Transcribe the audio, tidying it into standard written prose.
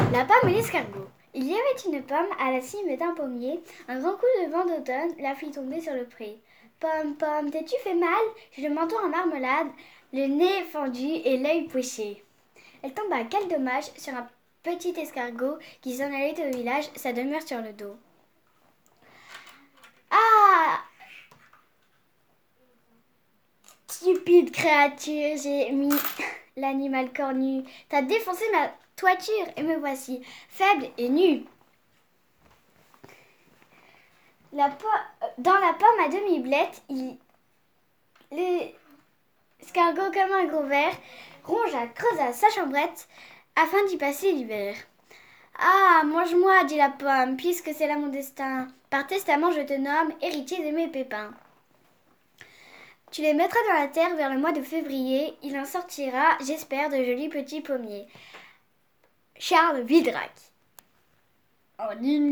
La pomme et l'escargot. Il y avait une pomme à la cime d'un pommier. Un grand coup de vent d'automne la fit tomber sur le pré. Pomme, pomme, t'es-tu fait mal? J'ai le menton en marmelade, le nez fendu et l'œil poché. Elle tomba, quel dommage, sur un petit escargot qui s'en allait au village, sa demeure sur le dos. Ah! Stupide créature, j'ai mis l'animal cornu. T'as défoncé ma toiture et me voici, faible et nue. Dans la pomme à demi-blette, l'escargot comme un gros ver rongea, creusa sa chambrette afin d'y passer l'hiver. Ah, mange-moi, dit la pomme, puisque c'est là mon destin. Par testament, je te nomme héritier de mes pépins. Tu les mettras dans la terre vers le mois de février. Il en sortira, j'espère, de jolis petits pommiers. Charles Vildrac. En une